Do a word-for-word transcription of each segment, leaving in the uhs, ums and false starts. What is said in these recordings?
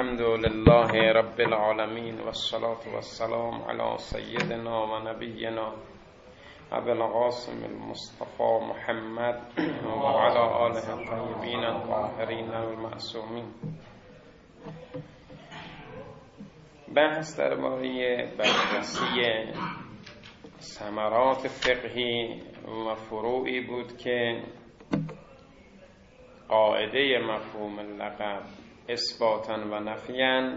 الحمد لله رب العالمين والصلاة والسلام على سيدنا ونبينا أبي القاسم المصطفى محمد وعلى آله الطيبين الطاهرين المعصومين. بحث درباره بررسی ثمرات فقهی و فروعی بود که قاعده مفهوم لقب اثباتا و نفیاً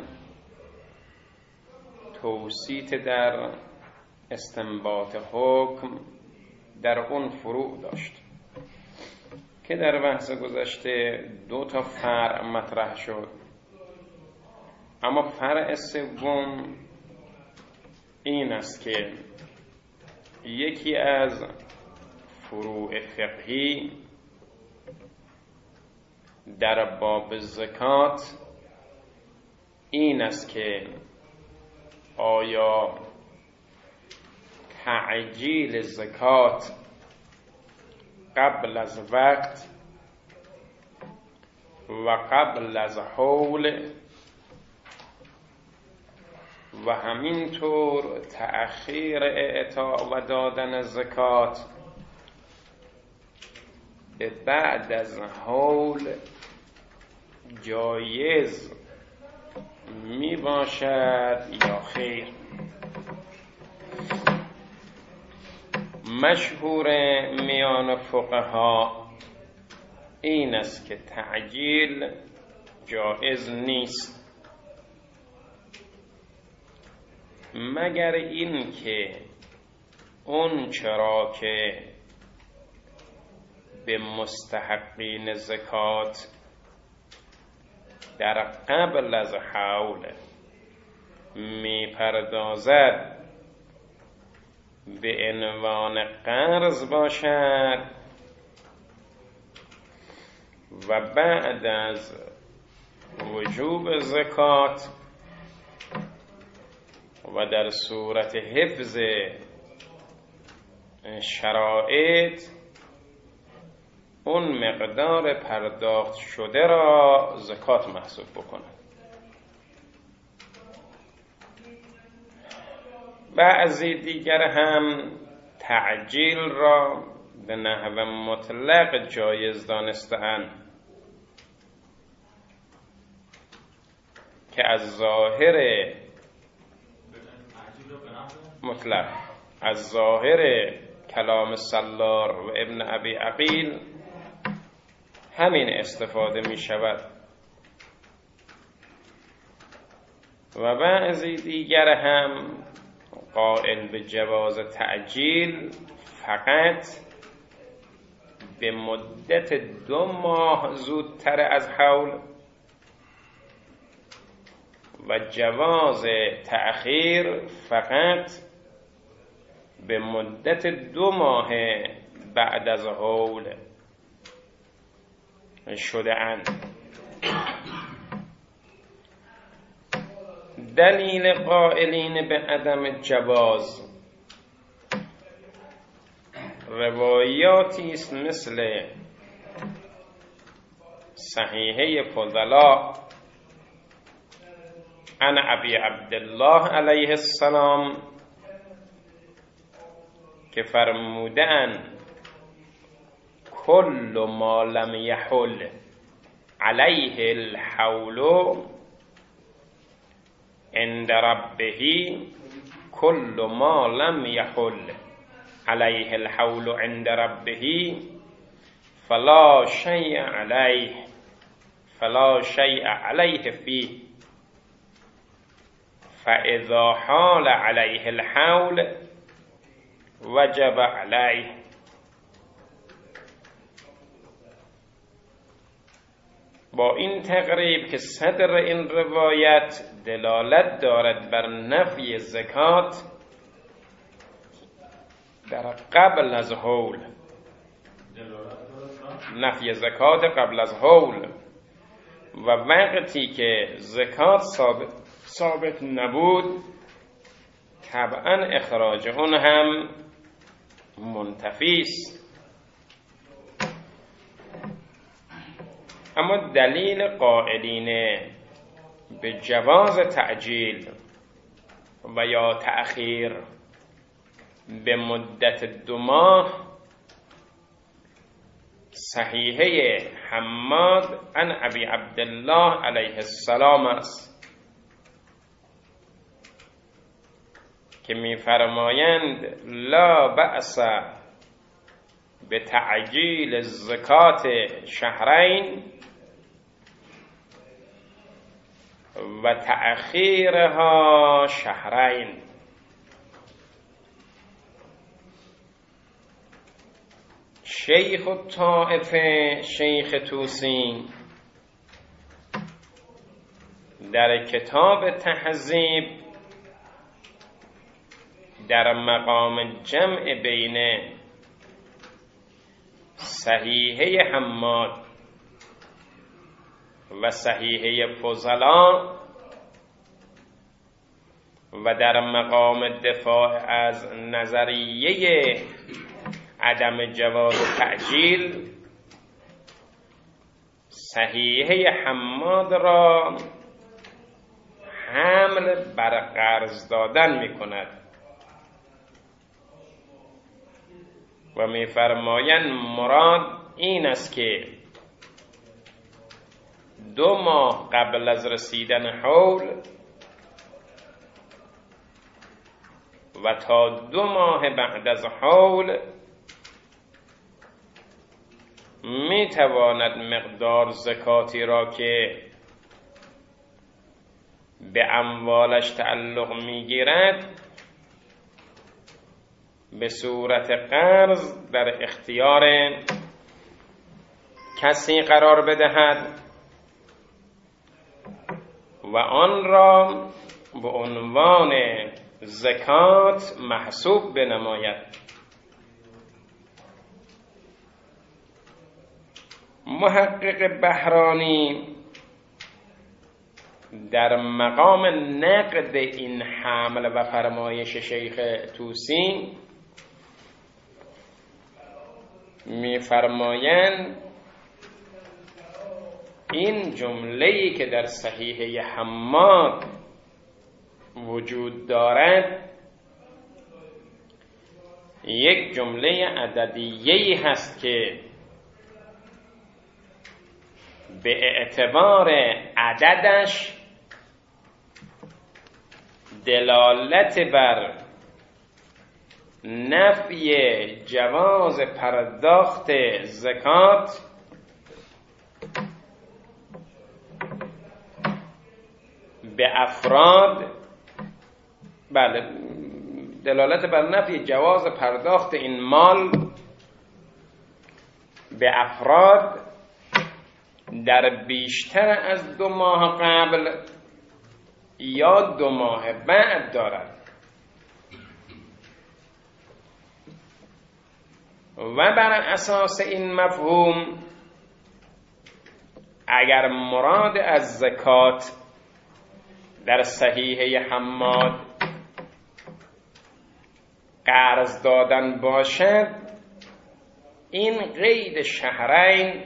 توسیط در استنباط حکم در اون فروع داشت که در بحث گذشته دو تا فرع مطرح شد، اما فرع سوم این است که یکی از فروع فقهی در باب زکات این است که آیا تعجیل زکات قبل از وقت و قبل از حول و همینطور تأخیر اعطا و دادن زکات به بعد از حول جایز می باشد یا خیر. مشهور میان فقها این است که تعجیل جایز نیست مگر این که اون چرا که به مستحقین زکات در قبل از حول می پردازد به عنوان قرض باشد و بعد از وجوب زکات و در صورت حفظ شرایط اون مقدار پرداخت شده را زکات محسوب بکنند. بعضی دیگر هم تعجیل را به نحو مطلق جایز دانسته‌اند که از ظاهر مطلق از ظاهر کلام سلار و ابن ابی عقیل همین استفاده می شود و بعضی دیگر هم قائل به جواز تعجیل فقط به مدت دو ماه زودتر از حول و جواز تأخیر فقط به مدت دو ماه بعد از حول شده اند. دلیل قائلین به عدم جواز روایاتی است مثل صحیحه فضلا عن ابی عبدالله علیه السلام که فرمودند کل ما لم یحل علیه الحول عند ربه کل ما لم یحل علیه الحول عند ربه فلا شیء علیه فلا شیء علیه فیه فاذا حال علیه الحول وجب علیه. با این تقریب که صدر این روایت دلالت دارد بر نفی زکات در قبل از حول، نفی زکات قبل از حول و وقتی که زکات ثابت, ثابت نبود طبعا اخراج اون هم منتفی است. اما دلیل قائلین به جواز تعجیل و یا تأخیر به مدت دو ماه صحیحه حماد عن ابی عبدالله علیه السلام است که می‌فرمایند لا بأس به تعجیل زکات شهرین و تأخیرها شهرین. شیخ الطائفه شیخ توسی در کتاب تهذیب در مقام جمع بین صحیحه حماد و صحیحه فضلا و در مقام دفاع از نظریه عدم جواز تعجیل صحیحه حماد را حمل بر قرض دادن می کند و می فرمایند مراد این است که دو ماه قبل از رسیدن حول و تا دو ماه بعد از حول می تواند مقدار زکاتی را که به اموالش تعلق می گیرد به صورت قرض در اختیار کسی قرار بدهد و آن را به عنوان زکات محسوب بنماید. محقق بهرانی در مقام نقد این حمل و فرمایش شیخ توسی می فرمایند این جمله‌ای که در صحیحه حماد وجود دارد یک جمله عددیه‌ای هست که به اعتبار عددش دلالت بر نفی جواز پرداخت زکات به افراد، بله دلالت بر نفی جواز پرداخت این مال به افراد در بیشتر از دو ماه قبل یا دو ماه بعد دارد و بر اساس این مفهوم اگر مراد از زکات در صحیحه حماد قرض دادن باشد این قید شهرین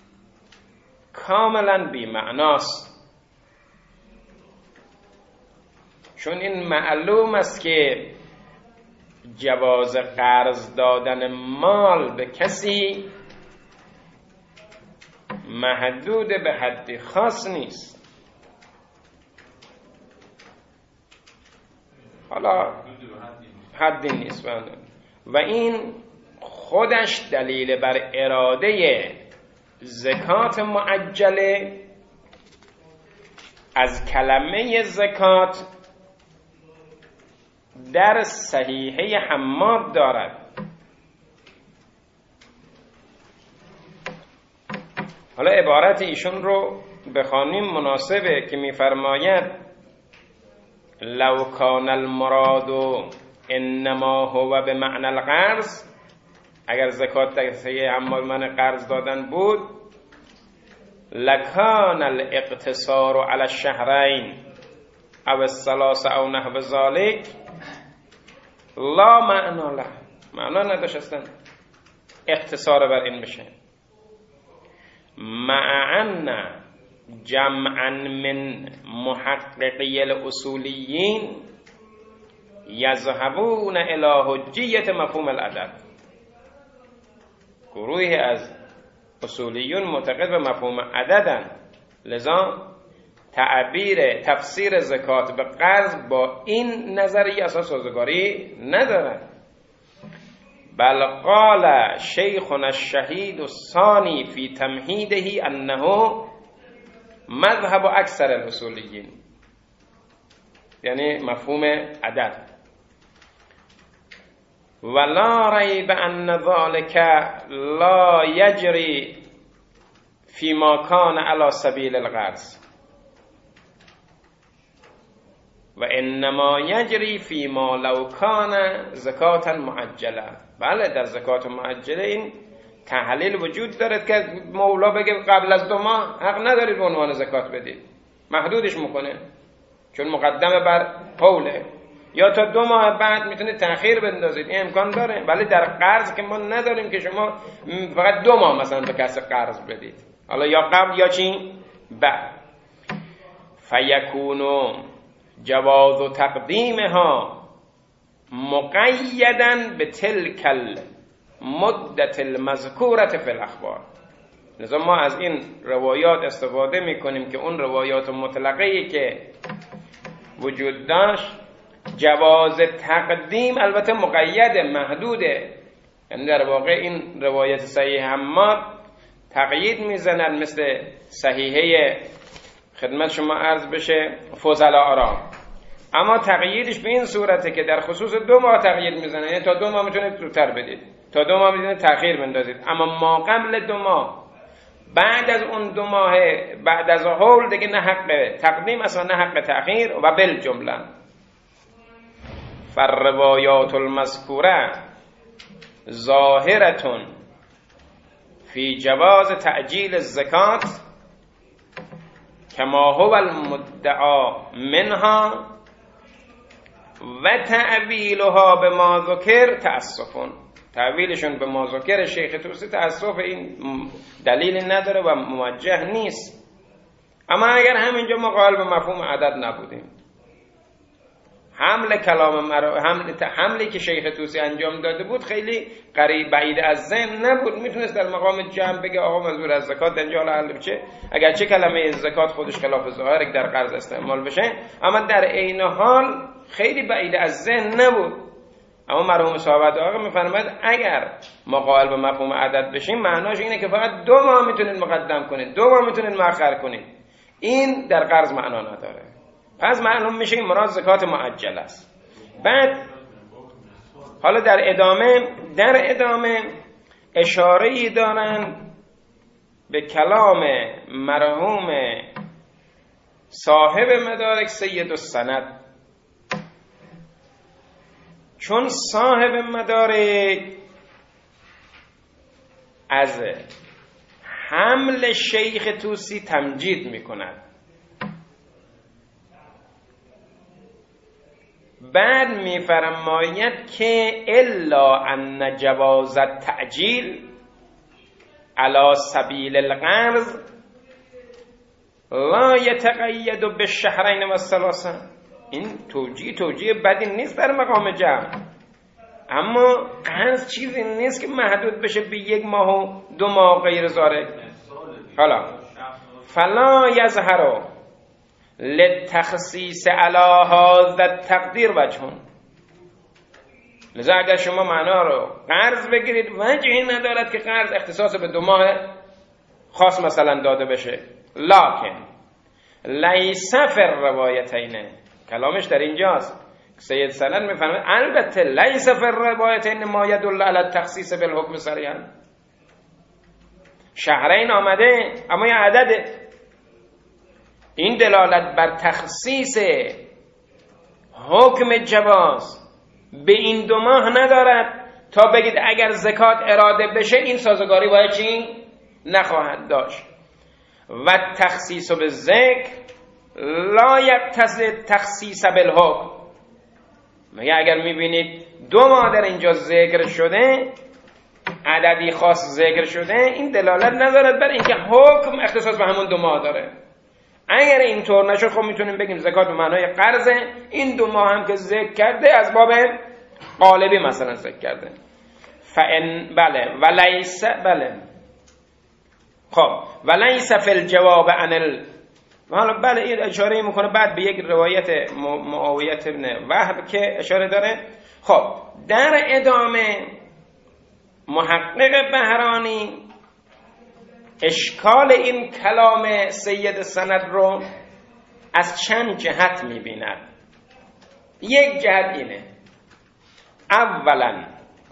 کاملا بی معناست، چون این معلوم است که جواز قرض دادن مال به کسی محدود به حدی خاص نیست. حالا حدی نیست و این خودش دلیل بر اراده زکات معجله از کلمه زکات در صحیحه حماد دارد. حالا عبارت ایشون رو بخوانیم مناسبه که می‌فرماید لو کان المراد انما هو بمعنى القرض، اگر زکات در صحیحه حماد معنی قرض دادن بود لکان الاقتصار علی الشهرین او الثلاثه او نحو ذلك لا معنا له، معنا نداشت اصلا اقتصار بر این بشه. مع ان جمعا من محققی الاصولیین یذهبون الی حجیت مفهوم العدد. گروهی از اصولیون معتقد به مفهوم عددن، لذا تعبیر تفسیر زکات به قرض با این نظریه اصلا سازگاری نداره. بل قال شیخنا الشهید الثانی فی تمهیده انه مذهب اکثر الاصولیین، یعنی مفهوم عدد. ولا ریب ان ذلك لا یجری فيما كان على سبیل القرض و انما یجری فيما لو كان زکاة معجله. بله، در زکات معجله این تحلیل وجود دارد که مولا بگه قبل از دو ماه حق ندارید به عنوان زکات بدید، محدودش میکنه چون مقدمه بر قوله، یا تا دو ماه بعد میتونه تأخیر بندازید، این امکان داره. ولی در قرض که ما نداریم که شما فقط دو ماه مثلا به کسی قرض بدید، حالا یا قبل یا چی بعد. فیکونو جواز و تقدیمها مقیدا به تلک المدت المذکورت فی الاخبار. لذا ما از این روایات استفاده میکنیم که اون روایات مطلقه‌ای که وجود داشت جواز تقدیم البته مقید محدوده، یعنی در واقع این روایت صحیح حماد تقیید میزنن مثل صحیحه خدمت شما عرض بشه فضلاء را، اما تقییدش به این صورته که در خصوص دو ماه تقیید میزنن، یعنی تا دو ماه میتونید زودتر بدید، تا دو ماه میتونید تأخیر بندازید، اما ما قبل دو ماه بعد از اون دو ماه بعد از حول دیگه نه حق تقدیم اصلا نه حق تأخیر. و بالجمله فالروایات المذکوره ظاهرة فی جواز تعجیل الزکات کما هو المدعا منها و تعویلها به ما ذکر تأسفون. تعویلشون به ما ذکر شیخ توسی تأسف، این دلیلی نداره و موجه نیست. اما اگر همینجا ما قائل به مفهوم عدد نبودیم، حمل کلام مرا حمل حملی که شیخ توسی انجام داده بود خیلی قریب بعید از ذهن نبود، میتونست در مقام جمع بگه آقا منظور از زکات اینجا حل بشه، اگر چه کلمه زکات خودش خلاف ظاهر در قرض استعمال بشه، اما در عین حال خیلی بعید از ذهن نبود. اما مرحوم صاحب آقا میفرماید اگر ما قائل به مفهوم عدد بشیم معناش اینه که فقط دو ماه میتونید مقدم کنید، دو ماه میتونید مؤخر کنید. این در قرض معنا نداره. پس معلوم میشه این مراد زکات معجل است. بعد حالا در ادامه در ادامه اشاره‌ای دارن به کلام مرحوم صاحب مدارک سید السند، چون صاحب مدارک از حمل شیخ توسی تمجید میکند، بعد میفرماید که الا ان جواز التعجیل علی سبیل القرض لا یتقید بالشهرین و الثلاثه. این توجیه توجیه بدی نیست در مقام جمع، اما قرض چیزی نیست که محدود بشه به یک ماه و دو ماه غیر ذالک. حالا فلا یظهر للتخصیص علی هذا التقدیر وجهون. لذا اگر شما معنا رو قرض بگیرید وجهی ندارد که قرض اختصاص به دو ماه خاص مثلا داده بشه. لکن لیس فی الروایتین، کلامش در اینجاست. سید سند میفرماید البته لیس فی الروایتین ما یدل علی التخصیص بالحکم صریحا. شهرین آمده اما یه عدده، این دلالت بر تخصیص حکم جواز به این دو ماه ندارد تا بگید اگر زکات اراده بشه این سازگاری باید چی؟ نخواهد داشت. و تخصیص به ذکر لا یقتضی تخصیص بالحکم. مگه اگر میبینید دو ماه در اینجا ذکر شده، عددی خاص ذکر شده، این دلالت ندارد بر اینکه حکم اختصاص به همون دو ماه داره. اگر اینطور نشه خب میتونیم بگیم زکات به معنای قرضه. این دو ماه هم که ذکر کرده از باب قالبی مثلا ذکر کرده. فان بله ولیس بله خب ولیس فی الجواب عن ال حالا بله این اشاره میکنه بعد به یک روایت معاویه ابن وهب که اشاره داره. خب در ادامه محقق بهرانی اشکال این کلام سید سند رو از چند جهت میبیند. یک جهت اینه، اولا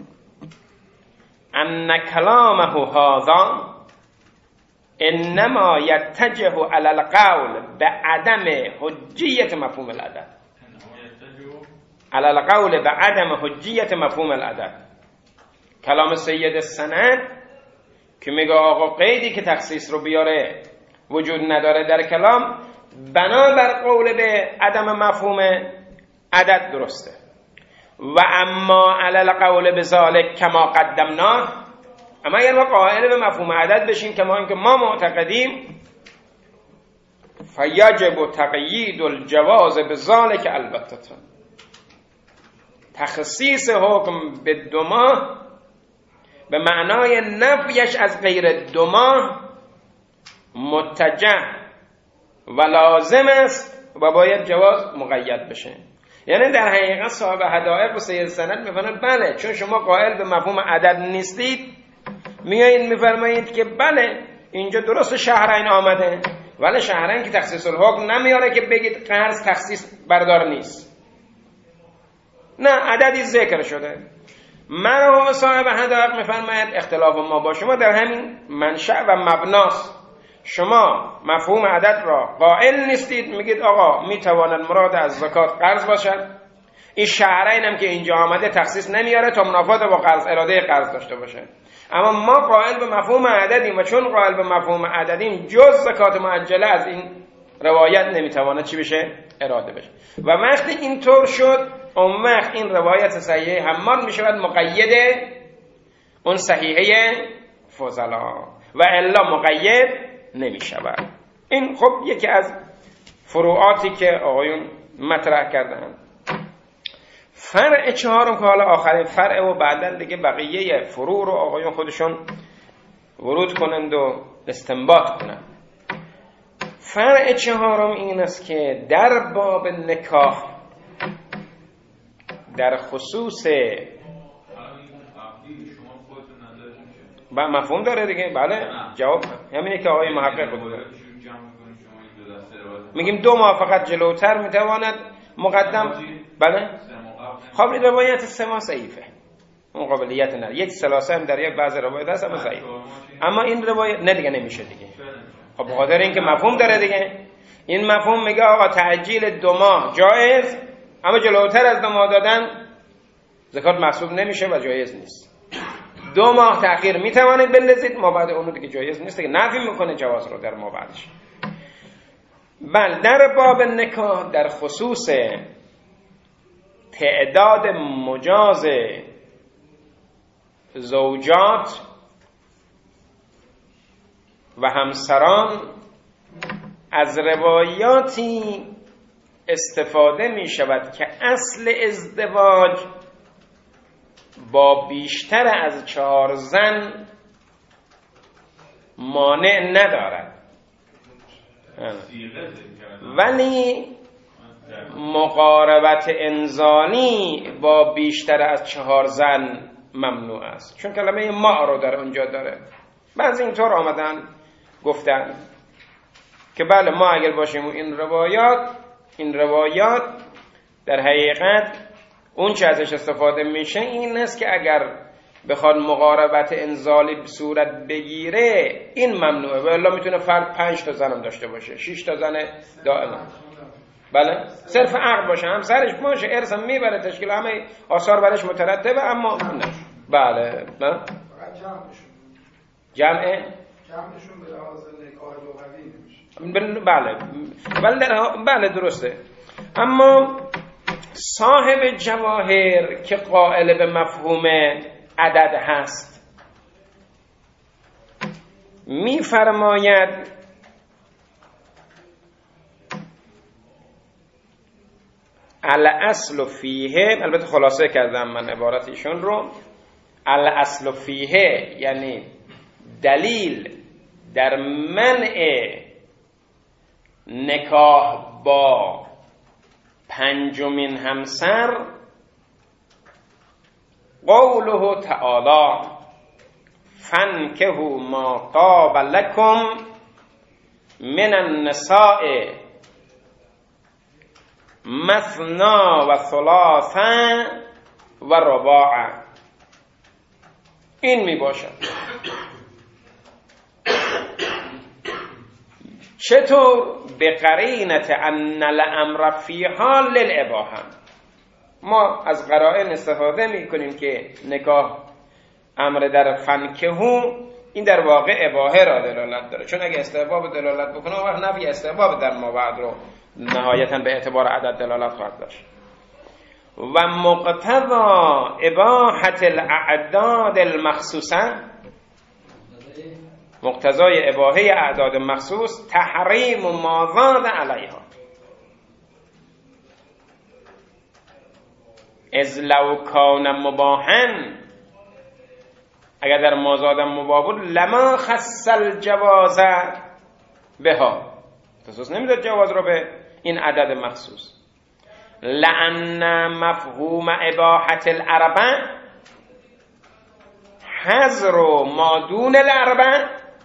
ان کلامه هذا انما یتجه علی القول بعدم حجیت مفهوم العدد، علی القول بعدم حجیت مفهوم العدد. کلام سید سند که میگه آقا قیدی که تخصیص رو بیاره وجود نداره در کلام، بنابر قول به عدم مفهوم عدد درسته. و اما علی القول بذالک کما قدمنا، اما اگر ما قائل به مفهوم عدد بشیم کما اینکه ما معتقدیم، فیجب تقیید الجواز بذالک البته، تخصیص حکم به دو ماه به معنای نفیش از غیر دو ماه متجه و لازم است و باید جواز مقید بشه. یعنی در حقیقت صاحب حدائق و سید سند میفرمایند بله چون شما قائل به مفهوم عدد نیستید، میایید میفرمایید که بله اینجا درست شهرین آمده، ولی شهرین که تخصیص الحکم نمیاره که بگید قرض تخصیص بردار نیست. نه، عددی ذکر شده. مرحوم صاحب حدائق میفرماید اختلاف ما با شما در همین منشأ و مبناست. شما مفهوم عدد را قائل نیستید، میگید آقا میتواند مراد از زکات قرض باشد، این شهرین هم که اینجا آمده تخصیص نمیاره تا منافات با قرض اراده قرض داشته باشه. اما ما قائل به مفهوم عددیم و چون قائل به مفهوم عددیم جز زکات معجله از این روایت نمیتواند چی بشه؟ اراده بشه. و وقتی اینطور شد اون وقت این روایت صحیحه حماد میشود مقید اون صحیحه فضلا و الا مقید نمیشود. این خب یکی از فروعاتی که آقایون مطرح کردن. فرع چهارم که حالا آخرین فرع و بعداً دیگه بقیه فروع رو آقایون خودشون ورود کنند و استنباط کنند. فرع چهارم این است که در باب نکاح در خصوص با مفهوم داره دیگه. بله جواب همینه که آقای محقق بود میگیم دو ماه فقط جلوتر میتواند مقدم. بله خب روایت سه ماه ضعیفه، اون قابلیت نداره. یک سلاسه هم در یک بعض روایت هست اما ضعیف. اما این روایت نه دیگه نمیشه دیگه. خب بخاطر اینکه مفهوم داره دیگه. این مفهوم میگه آقا تعجیل دو ماه جایز، اما جلوتر از دو ماه دادن زکات محسوب نمیشه و جایز نیست. دو ماه تأخیر میتوانید بندازید، ما بعد اونو دیگه جایز نیست که نفی میکنه جواز رو در ما بعدش. بل در باب نکاح در خصوص تعداد مجاز زوجات و همسران از روایاتی استفاده می شود که اصل ازدواج با بیشتر از چهار زن مانع ندارد، ولی مقاربت انزالی با بیشتر از چهار زن ممنوع است، چون کلمه ما رو در اونجا داره. بعضی اینطور آمدن گفتن که بله ما اگر باشیم و این روایات این روایات در حقیقت اون چه ازش استفاده میشه این است که اگر بخواد مقاربت انزالی صورت بگیره این ممنوعه، و الا میتونه فرد پنج تا زن هم داشته باشه، شش تا زن دائما. بله صرف عقد باشه، هم سرش باشه، ارث هم میبره، تشکیل همه آثار برش مترتبه، اما نه. بله بله جمع جمعشون به لحاظ نکاح لغوی نمیشه. بله بله در بله درسته. اما صاحب جواهر که قائل به مفهوم عدد هست میفرماید الاصل فیه، البته خلاصه کردم من عبارت ایشون رو، الاصل فیه یعنی دلیل در منع نکاح با پنجمین همسر قوله تعالی فانکحوا ما طاب لکم من النساء مثنا و ثلاثا و رباع. این می باشد. چطور؟ به قرینت ان الامر فیها للاباحه. ما از قرائن استفاده می کنیم که نکاح امر در فنکهو این در واقع اباحه را دلالت داره، چون اگه استحباب دلالت بکنه وقت نفی استحباب در ما بعد رو نهایتا به اعتبار عدد دلالت خواهد داشت. و مقتضا اباحت الاعداد المخصوصه، مقتضای اباحه اعداد مخصوص تحریم ما زاد علیها، از لو کان مباحا، اگر در مازاد مباح بود لما خص الجواز بها، خصوص نمیداد جواز رو به این عدد مخصوص. لأن مفهوم اباحت الاربع حظر ما دون الاربع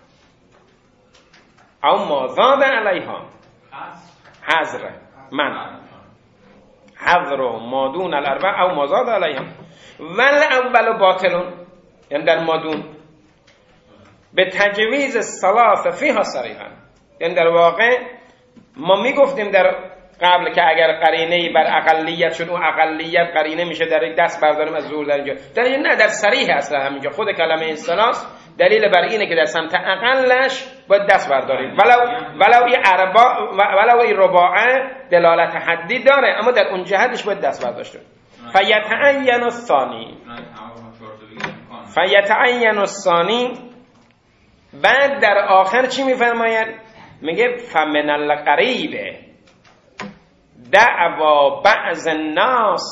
او ما زاد علیها، حظر من حظر ما دون الاربع او ما زاد علیها. ول اول باطلون، یعنی در مادون به تجویز الثلاث فیها صریحا، یعنی در واقع ما میگفتیم در قبل که اگر قرینه‌ای بر اقلیت شد، اون اقلیت قرینه میشه در یک دست برداریم از ظهور در اینجا، در این نه، در صریح اصلا همینجا خود کلمه الثلاث دلیل بر اینه که در سمت اقلش باید دست برداریم، ولو ولو این اربع ولو این رباعه دلالت حدی داره، اما در اون جهتش باید دست برداشته. فیتعین الثانی فیتعین الثانی بعد در آخر چی میفرماید؟ میگه فمن القریب دعوا بعض الناس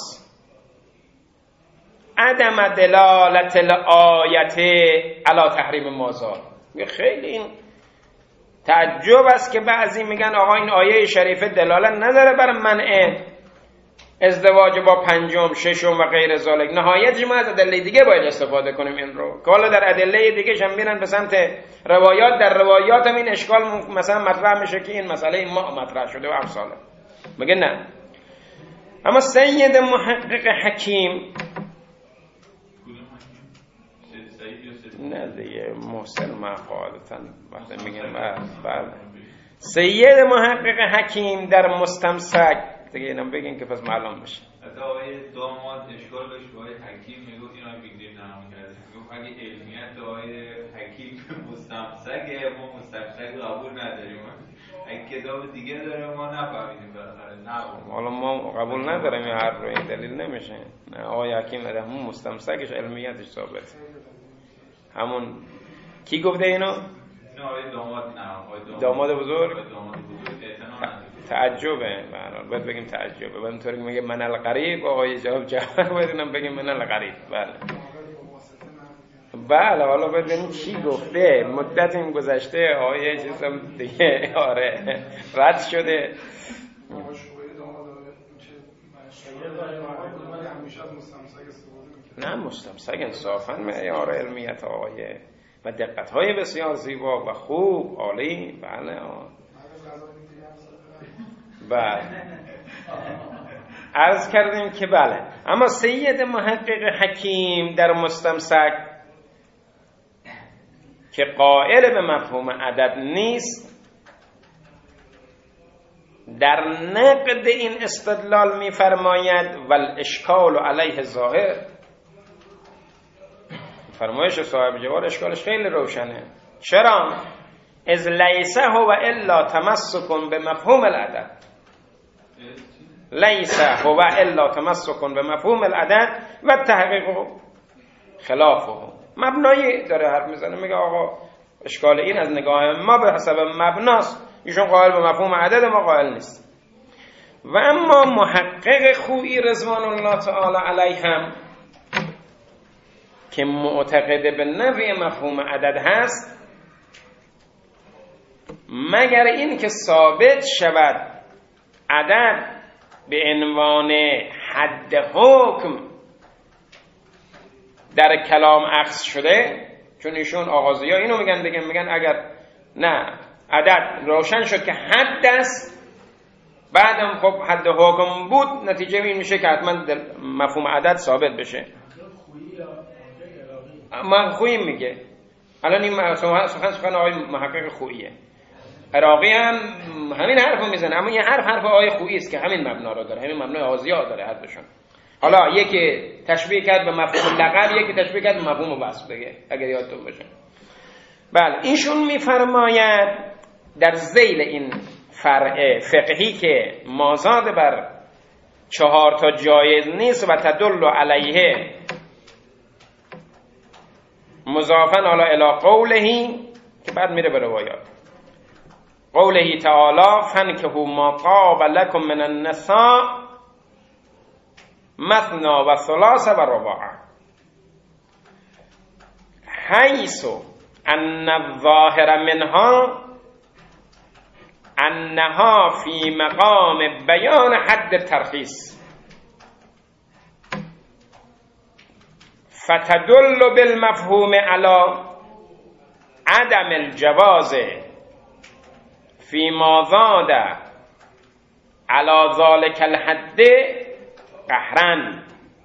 عدم دلالت الآیت علی تحریم مازاد. خیلی این تعجب است که بعضی میگن آقا این آیه شریفه دلالت نداره بر منع ازدواج با پنجم، ششم و غیر ذالک. نهایت ما از ادله دیگه باید استفاده کنیم این رو، که حالا در ادله دیگه هم میرن به سمت روایات، در روایات هم این اشکال مثلا مطرح میشه که این مسئله ما مطرح شده و امثاله. میگه نه. اما سید محقق حکیم نه دیگه محسن مقالتاً وقتی میگن بله سید محقق حکیم در مستمسک دیگه اینم بگین که پس معلوم بشه. حتی آقای داماد اشکال داشت با آقای حکیم میگفت اینا بیگریم نرم کرده، میگفت اگه علمیت آقای حکیم مستمسکه ما مستمسک قبول نداریم، اگه کتاب دیگه داره ما نفهمیدیم بالاخره نه حالا ما قبول نداریم این حرف رو، این دلیل نمیشه. نه آقای حکیم داره همون مستمسکش علمیتش ثابته. همون کی گفته اینو؟ نه آقای داماد نه آقای داماد بزرگ داماد بزرگ اعتنا تعجبه، برحال باید بگیم تعجبه. باید اینطوری که میگه من الغریب آقای جواب جواب باید اینم بگیم من الغریب. بله بله حالا باید بگیم چی گفته، مدت این گذشته آقای چیزم دیگه آره رد شده. نه مستمسک انصافا معیار علمیت آقای و دقت‌های بسیار زیبا و خوب عالی. بله بله عرض کردیم که بله. اما سید محقق حکیم در مستمسک که قائل به مفهوم عدد نیست، در نقد این استدلال می‌فرماید والاشکال علیه ظاهر. فرمایش صاحب جواد اشکالش خیلی روشنه. چرا؟ از لیسه هو الا تمسک به مفهوم العدد، لیسه هو الا تمسک به مفهوم العدد و تحقیق خلافه. مبنایی داره حرف میزنه، میگه آقا اشکال این از نگاه ما به حسب مبناست، ایشون قائل به مفهوم عدد، ما قائل نیست. و اما محقق خویی رضوان الله تعالی علیه هم که معتقد به نفی مفهوم عدد هست، مگر این که ثابت شود عدد به عنوان حد حکم در کلام اخذ شده، چون ایشون آغازی ها اینو میگن دیگه، میگن اگر نه عدد روشن شد که حد است، بعدم خب حد حکم بود، نتیجه این میشه که حتما مفهوم عدد ثابت بشه. من خویی میگه الان این سخن سخن آقای محقق خوییه، عراقی هم همین حرفو میزنه، اما این حرف حرف آقای خویی است که همین مبنا رو داره، همین مبنای آزیا داره حرفشون. حالا یکی تشبیه کرد به مفهوم لقب، یکی تشبیه کرد به مفهوم وصف دیگه، اگر یادتون باشه. بله ایشون میفرماید در ذیل این فرع فقهی که مازاد بر چهار تا جایز نیست و تدل علیه مضافن علی الی قولهی، که بعد میره به روایات قوله تعالی فانکحوا ما طاب لکم من النساء مثنی و ثلاث و رباع، حیث ان الظاهر منها انها فی مقام بیان حد الترخیص فتدل بالمفهوم علی عدم الجواز فيما زاد على ذلك الحد قهرا،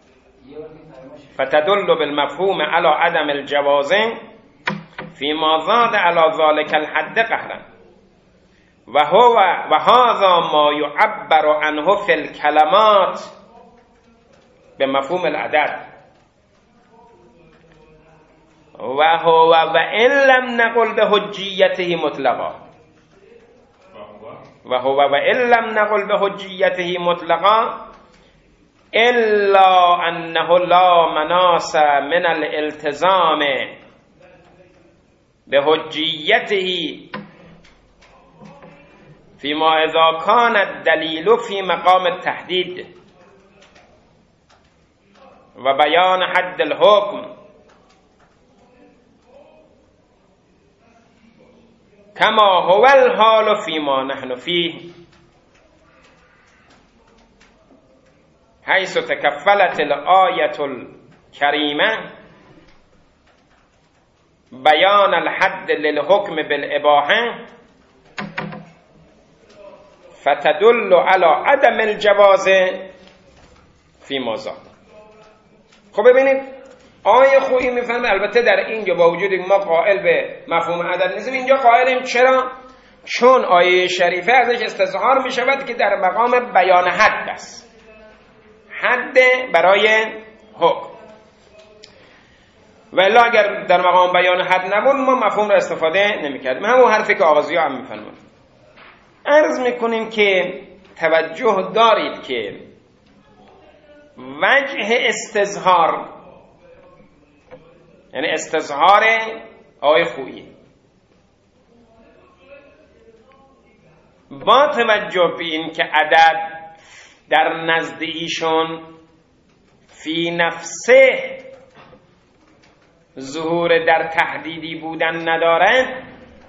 فتدل بالمفهوم على عدم الجواز فيما زاد على ذلك الحد قهرا، وهو وهذا ما يعبر عنه في الكلمات بمفهوم العدد، وهو وإن لم نقل بحجيته مطلقا وهو وإن لم نقل بحجيته مطلقا إلا أنه لا مناص من الالتزام بحجيته فيما إذا كان الدليل في مقام التحديد وبيان حد الحكم، كما هو الحال فيما نحن فيه، حيث تكفلت الآية الكريمة بيان الحد للحكم بالإباحة فتدل على عدم الجواز فيما زاد. خب ببینید آیه خویی میفهمه، البته در اینجا با وجود ما قائل به مفهوم عدد نیستیم، اینجا قائلیم. چرا؟ چون آیه شریفه ازش استظهار میشود که در مقام بیان حد است، حد برای حکم، ولی اگر در مقام بیان حد نبود ما مفهوم را استفاده نمیکردیم. همون حرفی که آغازی ها هم میفهمون. عرض میکنیم که توجه دارید که وجه استظهار، یعنی استظهار آیه خویی، با توجه به این که عدد در نزد ایشون فی نفسه ظهور در تحدیدی بودن ندارد،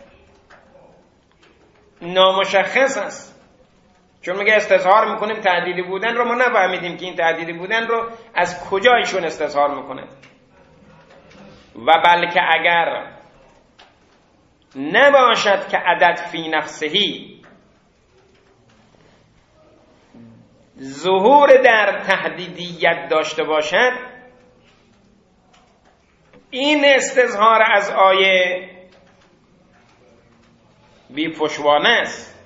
نامشخص است. چون میگه استظهار میکنیم تحدیدی بودن رو، ما نفهمیدیم که این تحدیدی بودن رو از کجا ایشون استظهار میکنه. و بلکه اگر نباشد که عدد فی نفسهی ظهور در تحدیدیت داشته باشد، این استظهار از آیه بی پشوانه است.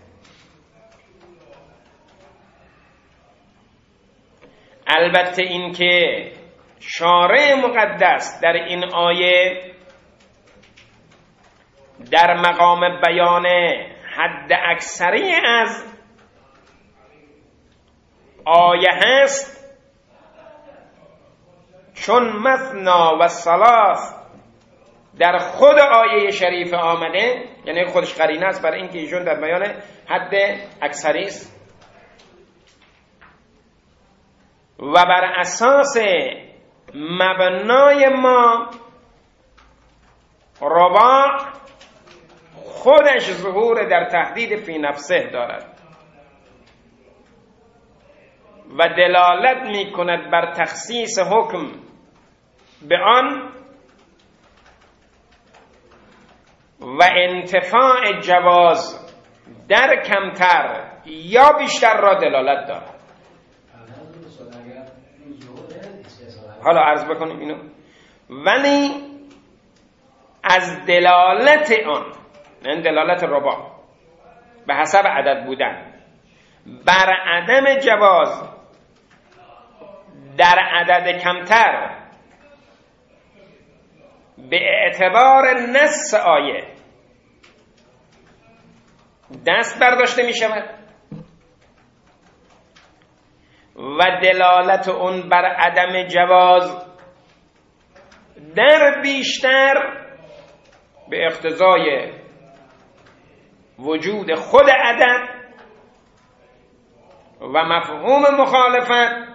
البته این که شارع مقدس در این آیه در مقام بیان حد اکثری از آیه هست، چون مثنا و ثلاث در خود آیه شریف آمده، یعنی خودش قرینه است برای اینکه ایشون در بیان حد اکثری است. و بر اساس مبنای ما رباع خودش ظهور در تهدید فی نفسه دارد و دلالت می کند بر تخصیص حکم به آن و انتفاع جواز در کمتر یا بیشتر را دلالت دارد. حالا عرض بکنیم اینو. ولی از دلالت آن، یعنی دلالت رباع به حسب عدد بودن بر عدم جواز در عدد کمتر به اعتبار نص آیه دست برداشته می شود و دلالت اون بر عدم جواز در بیشتر به اقتضای وجود خود عدد و مفهوم مخالفت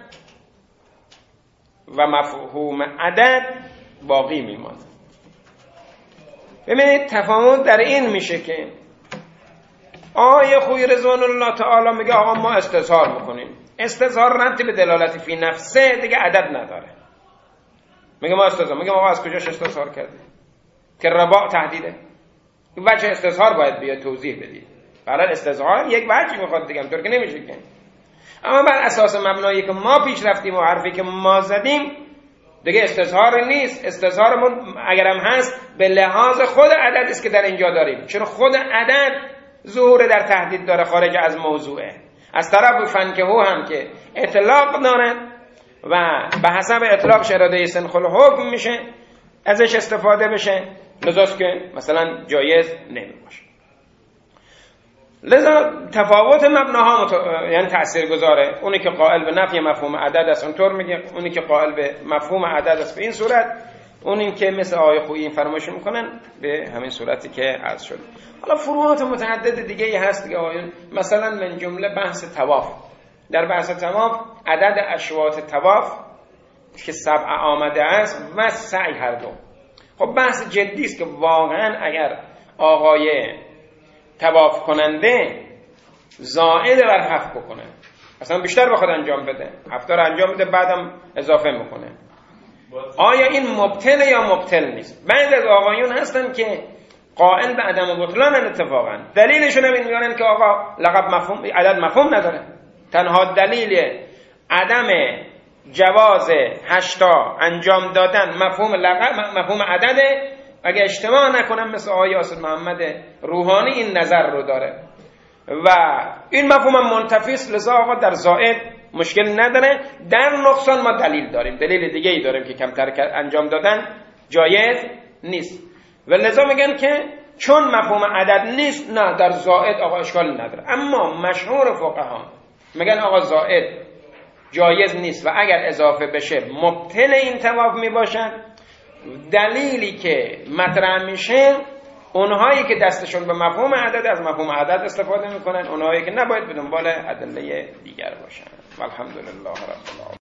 و مفهوم عدد باقی میماند. ببینید تفاوت در این میشه که آیه خوی رضوان الله تعالی میگه آقا ما استظهار میکنیم. استظهار ربطی به دلالت فی نفسه دیگه عدد نداره. میگه ما استظهار، میگه آقا از کجاش استظهار کرده که رباع تهدیده؟ این وجه استظهار باید بیاد توضیح بدید. برای استظهار یک وجه میخواد دیگه، همطور که نمیشه که. اما بر اساس مبنایی که ما پیش رفتیم و حرفی که ما زدیم دیگه استظهار نیست. استظهارمون اگرم هست به لحاظ خود عدد است که در اینجا داریم، چون خود عدد ظهور در تهدید داره خارج از موضوعه. از طرف فنکهو هم که اطلاق دارن و به حسب اطلاقش اراده سنخ الحکم میشه، ازش استفاده بشه، لذاست که مثلا جایز نمیباشه. لذا تفاوت مبناها مت... یعنی تأثیر گذاره. اونی که قائل به نفی مفهوم عدد است اونطور میگه، اونی که قائل به مفهوم عدد است به این صورت، اونی که مثل آیه خویی این فرمایش میکنن به همین صورتی که عرض شد. حالا فروعات متعدد دیگه ای هست دیگه آیون، مثلا من جمله بحث طواف. در بحث طواف عدد اشواط طواف که سبع آمده است و سعی هر دو. خب بحث جدی است که واقعا اگر آقای طواف کننده زائد بر هفت بکنه، اصلا بیشتر بخواد انجام بده، هفت رو انجام بده بعدم اضافه میکنه، آیا این مبطل یا مبطل نیست؟ بعد از آقایون هستن که قائل به عدم بطلان اتفاقا. دلیلشون هم این میگن که آقا لقب مفهوم عدد مفهوم نداره. تنها دلیل عدم جواز هشتا انجام دادن مفهوم لقب مفهوم عدده. اگه اشتباه نکنم مثل آقای یاسر محمد روحانی این نظر رو داره و این مفهوم هم منتفی است. لذا آقا در زائد مشکل نداره. در نقصان ما دلیل داریم، دلیل دیگه ای داریم که کمتر انجام دادن جایز نیست و لذا میگن که چون مفهوم عدد نیست نه در زائد آقا اشکال نداره. اما مشهور فقها میگن آقا زائد جایز نیست و اگر اضافه بشه مبطل این طواف میباشد. دلیلی که مطرح میشه اونهایی که دستشون به مفهوم عدد از مفهوم عدد استفاده میکنن، اونهایی که نباید به دنبال ادله دیگر باشن. والحمدلله رب العالمین.